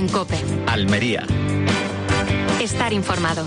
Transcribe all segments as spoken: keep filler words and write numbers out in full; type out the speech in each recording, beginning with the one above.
en COPE. Almería. Estar informado.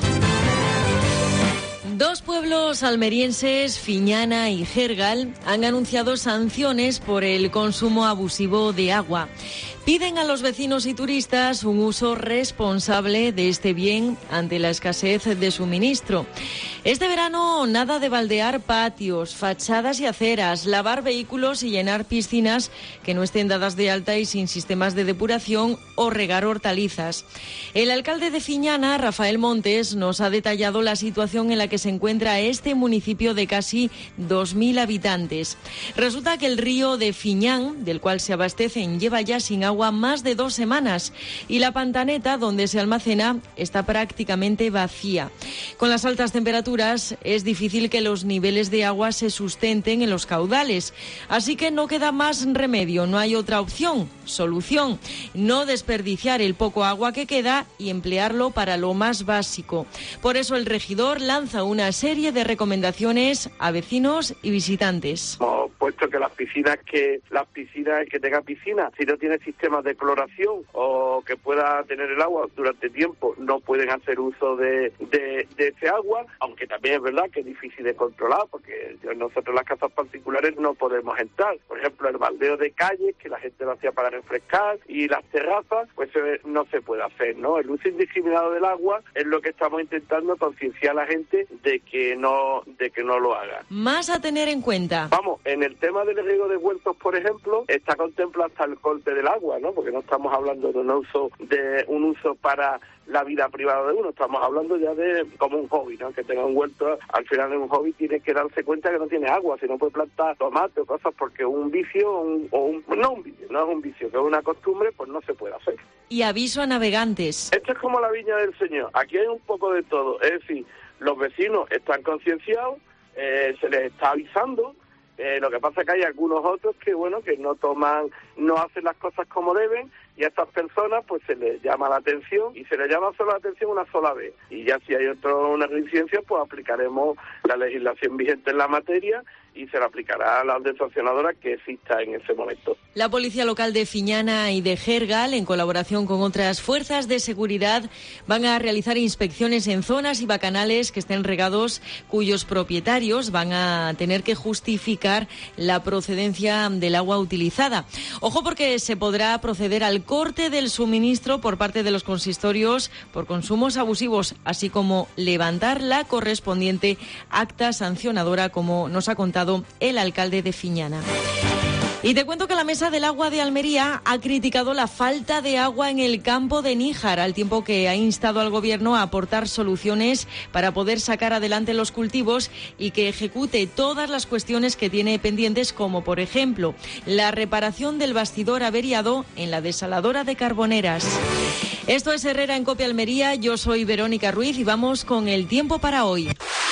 Dos pueblos almerienses, Fiñana y Gergal, han anunciado sanciones por el consumo abusivo de agua. Piden a los vecinos y turistas un uso responsable de este bien ante la escasez de suministro. Este verano, nada de baldear patios, fachadas y aceras, lavar vehículos y llenar piscinas que no estén dadas de alta y sin sistemas de depuración o regar hortalizas. El alcalde de Fiñana, Rafael Montes, nos ha detallado la situación en la que se encuentra este municipio de casi dos mil habitantes. Resulta que el río de Fiñán, del cual se abastecen, lleva ya sin agua más de dos semanas y la pantaneta donde se almacena está prácticamente vacía. Con las altas temperaturas es difícil que los niveles de agua se sustenten en los caudales, así que no queda más remedio, no hay otra opción, solución, no desperdiciar el poco agua que queda y emplearlo para lo más básico. Por eso el regidor lanza una serie de recomendaciones a vecinos y visitantes. Hemos puesto que las piscinas que las piscinas que tengan piscina, si no tiene sistemas de cloración o que pueda tener el agua durante tiempo, no pueden hacer uso de, de, de ese agua, aunque también es verdad que es difícil de controlar porque nosotros en las casas particulares no podemos entrar. Por ejemplo, el baldeo de calles, que la gente lo hacía para refrescar, y las terrazas, pues no se puede hacer, ¿no? El uso indiscriminado del agua es lo que estamos intentando concienciar a la gente de que no de que no lo haga. Más a tener en cuenta. Vamos, en el tema del riego de huertos, por ejemplo, está contemplado hasta el corte del agua, ¿no? Porque no estamos hablando de un uso de un uso para la vida privada de uno, estamos hablando ya de como un hobby, ¿no? Que tenga un huerto, al final en un hobby tiene que darse cuenta que no tiene agua, si no puede plantar tomate o cosas, porque un vicio un, o un, no un vicio, no es un vicio, que es una costumbre, pues no se puede hacer. Y aviso a navegantes. Esto es como la viña del Señor, aquí hay un poco de todo, es decir, los vecinos están concienciados, eh, se les está avisando. Eh, lo que pasa es que hay algunos otros que, bueno, que no toman, no hacen las cosas como deben, y a estas personas pues se les llama la atención, y se les llama solo la atención una sola vez. Y ya si hay otro, una reincidencia, pues aplicaremos la legislación vigente en la materia y se le aplicará a la orden sancionadora que exista en ese momento. La Policía Local de Fiñana y de Gergal, en colaboración con otras fuerzas de seguridad, van a realizar inspecciones en zonas y bacanales que estén regados, cuyos propietarios van a tener que justificar la procedencia del agua utilizada. Ojo, porque se podrá proceder al corte del suministro por parte de los consistorios por consumos abusivos, así como levantar la correspondiente acta sancionadora, como nos ha contado el alcalde de Fiñana. Y te cuento que la Mesa del Agua de Almería ha criticado la falta de agua en el campo de Níjar, al tiempo que ha instado al Gobierno a aportar soluciones para poder sacar adelante los cultivos y que ejecute todas las cuestiones que tiene pendientes, como por ejemplo la reparación del bastidor averiado en la desaladora de Carboneras. Esto es Herrera en COPE Almería, yo soy Verónica Ruiz y vamos con el tiempo para hoy.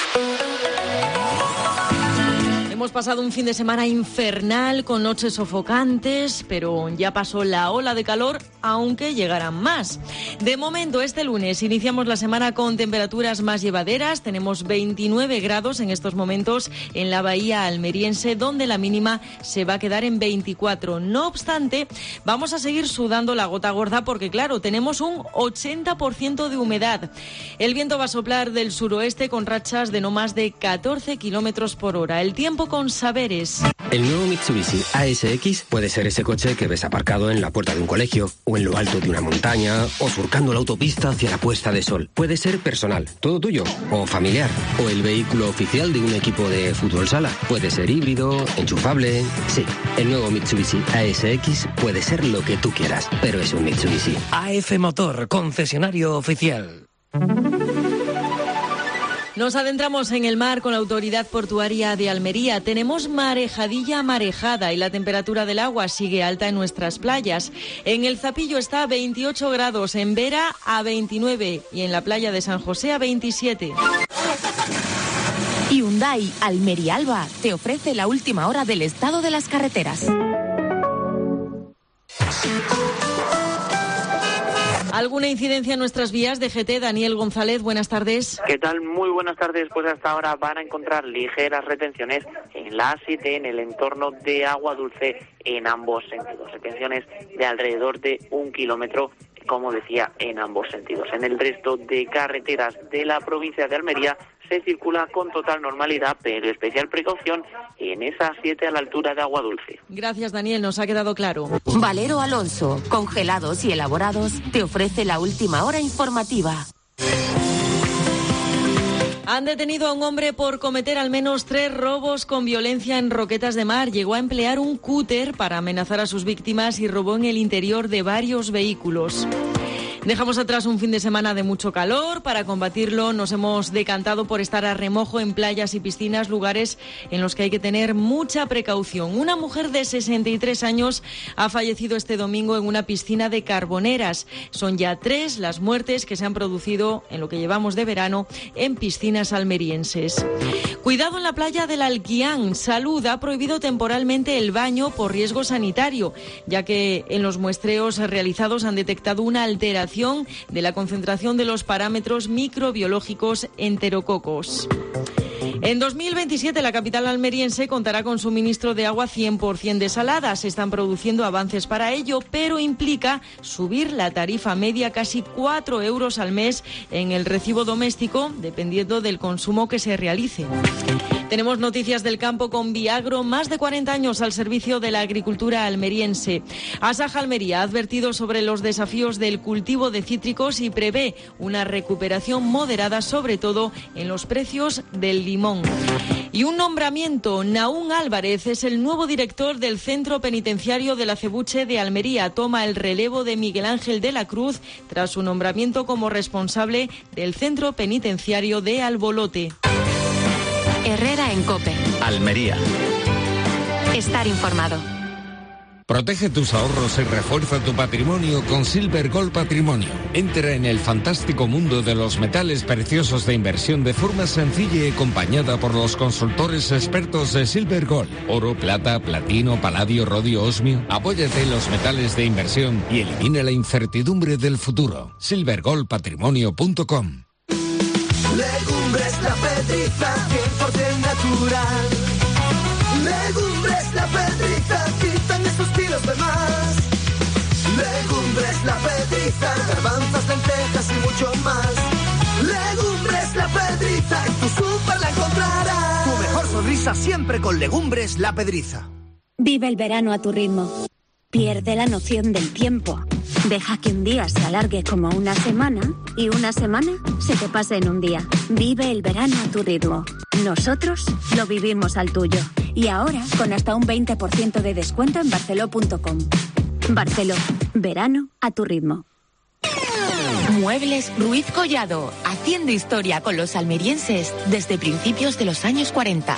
Hemos pasado un fin de semana infernal con noches sofocantes, pero ya pasó la ola de calor, aunque llegarán más. De momento, este lunes iniciamos la semana con temperaturas más llevaderas. Tenemos veintinueve grados en estos momentos en la bahía almeriense, donde la mínima se va a quedar en veinticuatro. No obstante, vamos a seguir sudando la gota gorda porque, claro, tenemos un ochenta por ciento de humedad. El viento va a soplar del suroeste con rachas de no más de catorce kilómetros por hora. El tiempo con Saberes. El nuevo Mitsubishi A S X puede ser ese coche que ves aparcado en la puerta de un colegio, o en lo alto de una montaña, o surcando la autopista hacia la puesta de sol. Puede ser personal, todo tuyo, o familiar, o el vehículo oficial de un equipo de fútbol sala. Puede ser híbrido, enchufable. Sí, el nuevo Mitsubishi A S X puede ser lo que tú quieras, pero es un Mitsubishi. A F Motor, concesionario oficial. Nos adentramos en el mar con la Autoridad Portuaria de Almería. Tenemos marejadilla marejada y la temperatura del agua sigue alta en nuestras playas. En el Zapillo está a veintiocho grados, en Vera a veintinueve y en la playa de San José a veintisiete. Hyundai Almería Alba te ofrece la última hora del estado de las carreteras. ¿Alguna incidencia en nuestras vías? D G T, Daniel González, buenas tardes. ¿Qué tal? Muy buenas tardes. Pues hasta ahora van a encontrar ligeras retenciones en la A siete, en el entorno de Agua Dulce, en ambos sentidos. Retenciones de alrededor de un kilómetro como decía, en ambos sentidos. En el resto de carreteras de la provincia de Almería se circula con total normalidad, pero especial precaución en esa siete a la altura de Aguadulce. Gracias, Daniel, nos ha quedado claro. Valero Alonso, congelados y elaborados, te ofrece la última hora informativa. Han detenido a un hombre por cometer al menos tres robos con violencia en Roquetas de Mar. Llegó a emplear un cúter para amenazar a sus víctimas y robó en el interior de varios vehículos. Dejamos atrás un fin de semana de mucho calor. Para combatirlo nos hemos decantado por estar a remojo en playas y piscinas, lugares en los que hay que tener mucha precaución. Una mujer de sesenta y tres años ha fallecido este domingo en una piscina de Carboneras. Son ya tres las muertes que se han producido en lo que llevamos de verano en piscinas almerienses. Cuidado en la playa del Alquián. Salud ha prohibido temporalmente el baño por riesgo sanitario, ya que en los muestreos realizados han detectado una alteración de la concentración de los parámetros microbiológicos enterococos. En dos mil veintisiete la capital almeriense contará con suministro de agua cien por ciento desalada. Se están produciendo avances para ello, pero implica subir la tarifa media casi cuatro euros al mes en el recibo doméstico, dependiendo del consumo que se realice. Tenemos noticias del campo con Viagro, más de cuarenta años al servicio de la agricultura almeriense. Asaja Almería ha advertido sobre los desafíos del cultivo de cítricos y prevé una recuperación moderada, sobre todo en los precios del limón. Y un nombramiento. Naún Álvarez es el nuevo director del Centro Penitenciario de la Cebuche de Almería. Toma el relevo de Miguel Ángel de la Cruz tras su nombramiento como responsable del Centro Penitenciario de Albolote. Herrera en COPE. Almería. Estar informado. Protege tus ahorros y refuerza tu patrimonio con Silver Gold Patrimonio. Entra en el fantástico mundo de los metales preciosos de inversión de forma sencilla y acompañada por los consultores expertos de Silver Gold. Oro, plata, platino, paladio, rodio, osmio. Apóyate en los metales de inversión y elimina la incertidumbre del futuro. silver gold patrimonio punto com. Legumbres La Pedriza, cien por ciento natural. Legumbres La Pedriza, quitan esos kilos de más. Legumbres La Pedriza, garbanzos, lentejas y mucho más. Legumbres La Pedriza, en tu súper la encontrarás. Tu mejor sonrisa siempre con Legumbres La Pedriza. Vive el verano a tu ritmo. Pierde la noción del tiempo. Deja que un día se alargue como una semana y una semana se te pase en un día. Vive el verano a tu ritmo. Nosotros lo vivimos al tuyo. Y ahora con hasta un veinte por ciento de descuento en barceló punto com. Barceló. Verano a tu ritmo. Muebles Ruiz Collado. Haciendo historia con los almerienses desde principios de los años cuarenta.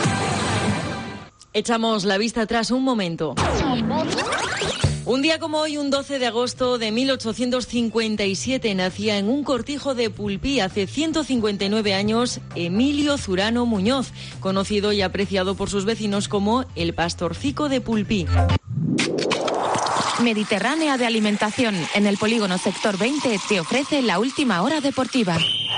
Echamos la vista atrás un momento. Un día como hoy, un doce de agosto de mil ochocientos cincuenta y siete, nacía en un cortijo de Pulpí hace ciento cincuenta y nueve años Emilio Zurano Muñoz, conocido y apreciado por sus vecinos como el Pastorcico de Pulpí. Mediterránea de Alimentación, en el polígono Sector veinte, te ofrece la última hora deportiva.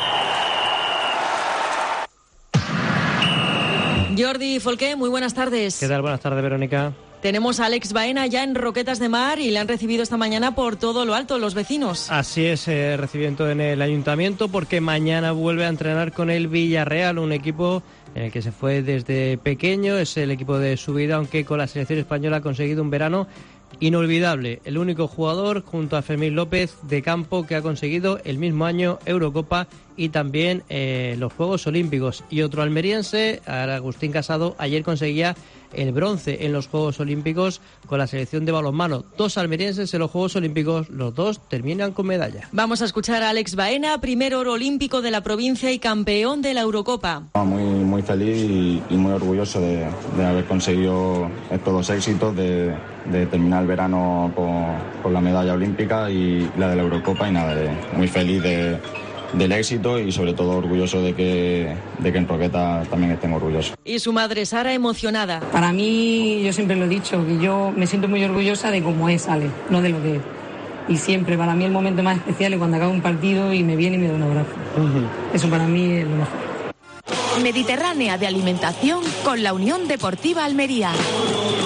Jordi Folqué, muy buenas tardes. ¿Qué tal? Buenas tardes, Verónica. Tenemos a Alex Baena ya en Roquetas de Mar y le han recibido esta mañana por todo lo alto los vecinos. Así es, eh, recibimiento en el ayuntamiento porque mañana vuelve a entrenar con el Villarreal, un equipo en el que se fue desde pequeño, es el equipo de su vida, aunque con la selección española ha conseguido un verano inolvidable. El único jugador junto a Fermín López de campo que ha conseguido el mismo año Eurocopa y también eh, los Juegos Olímpicos. Y otro almeriense, Agustín Casado, ayer conseguía el bronce en los Juegos Olímpicos con la selección de balonmano. Dos almerienses en los Juegos Olímpicos, los dos terminan con medalla. Vamos a escuchar a Alex Baena, primer oro olímpico de la provincia y campeón de la Eurocopa. Muy, muy feliz y, y muy orgulloso de, de haber conseguido estos dos éxitos, de, de terminar el verano con, con la medalla olímpica y la de la Eurocopa, y nada, de, muy feliz de del éxito y sobre todo orgulloso de que, de que en Roquetas también estén orgullosos. Y su madre Sara emocionada. Para mí, yo siempre lo he dicho, que yo me siento muy orgullosa de cómo es Ale, no de lo que es. Y siempre, para mí el momento más especial es cuando acaba un partido y me viene y me da un abrazo. Uh-huh. Eso para mí es lo mejor. Mediterránea de Alimentación con la Unión Deportiva Almería.